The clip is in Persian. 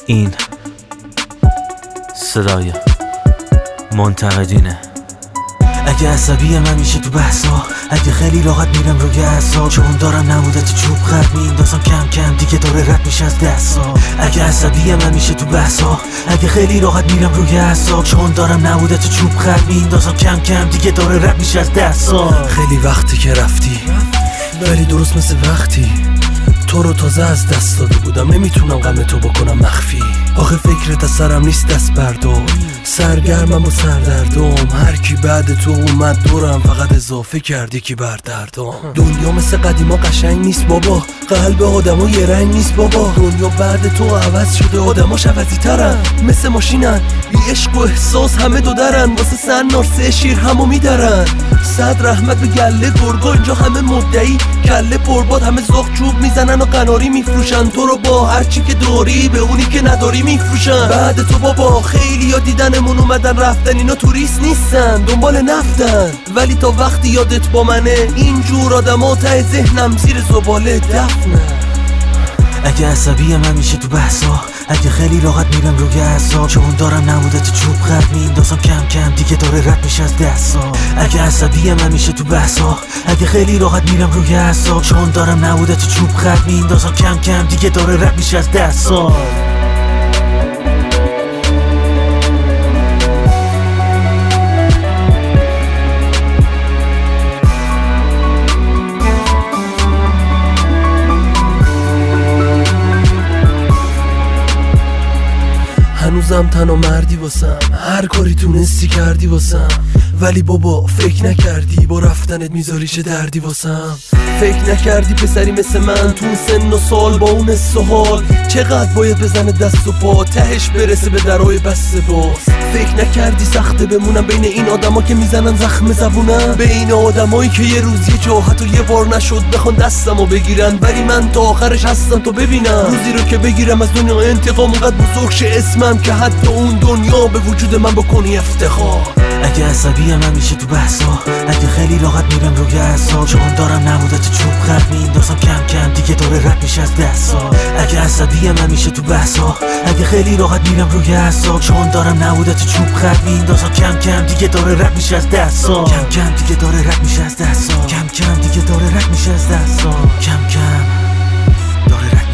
این صدای منتقدینه. اگه عصبی من میشه تو بحثا، اگه خیلی راحت میرم روی اعصاب، چون دارم نمودت چوب خط میندازم کم کم دیگه داره رد میشه از دستا. اگه عصبی من میشه تو بحثا، اگه خیلی راحت میرم روی اعصاب، چون دارم نمودت چوب خط میندازم کم کم دیگه داره رد میشه از دستا. خیلی وقتی که رفتی، ولی درست مثل وقتی تو رو تازه از دست داده بودم، نمیتونم غم تو بکنم مخفی. آخه فکرت از سرم نیست دست بردار، سرگرمم و سردردم. هر کی بعد تو اومد دورم، فقط اضافه کردی که بردردم. دنیا مثل قدیما قشنگ نیست بابا، قلب آدمو یه رنگ نیست بابا. دنیا بعد تو عوض شده، آدماش عوضی ترن، مثل ماشینن بی عشق و احساس همه دو درن. واسه سن سه شیر همو میدرن. صد رحمت به گله گرگا، اینجا همه مدعی کله پرباد، همه زاغ چوب میزنن و قناری میفروشن. تو رو با هرچی که داری به اونی که نداری میفروشن. بعد تو بابا خیلی ها دیدنمون اومدن رفتن، اینا توریست نیستن دنبال نفتن. ولی تا وقتی یادت با منه، اینجور آدما ته ذهنم زیر زباله دفنن. اگه عصبی من میشه تو بحثا، اگه خیلی راحت میرم روی اعصاب، چون دارم نمودت چوب خط میندازم کم کم دیگه داره رد میشه از دستا. اگه عصبی من میشه تو بحثا، اگه خیلی راحت میرم روی اعصاب، چون دارم نمودت چوب خط میندازم کم کم دیگه داره رد میشه از دستا. هنوزم تنها مردی واسم، هر کاری تونستی کردی واسم. ولی بابا فکر نکردی با رفتنت میذاری چه دردی واسم. فکر نکردی پسری مثل من تو سن و سال با اون حس و حال، چقدر باید بزنه دست و پا تهش برسه به درای بسته باز. فکر نکردی سخته بمونم بین این آدما که میزنن زخم زبونم، بین آدمایی که یه روز یه جاحت و یه بار نشد بخوان دستمو بگیرن. ولی من تا آخرش هستم تو ببینم، روزی رو که بگیرم از دنیا انتقام، اونقدر بزرگ شه اسمم که حتی اون دنیا به وجود من بکنی افتخار. اگه عصبی من میشه تو بحثا، اگه خیلی راحت میرم روی اعصاب، چون دارم نمودت چوب خط میندازم کم کم دیگه داره رد میشه از دستا. اگه عصبی من میشه تو بحثا، اگه خیلی راحت میرم روی اعصاب، چون دارم نمودت چوب خط میندازم کم کم دیگه داره رد میشه از دستا. کم کم دیگه داره رد میشه از دستا. کم کم دیگه داره رد میشه از دستا. کم کم داره رد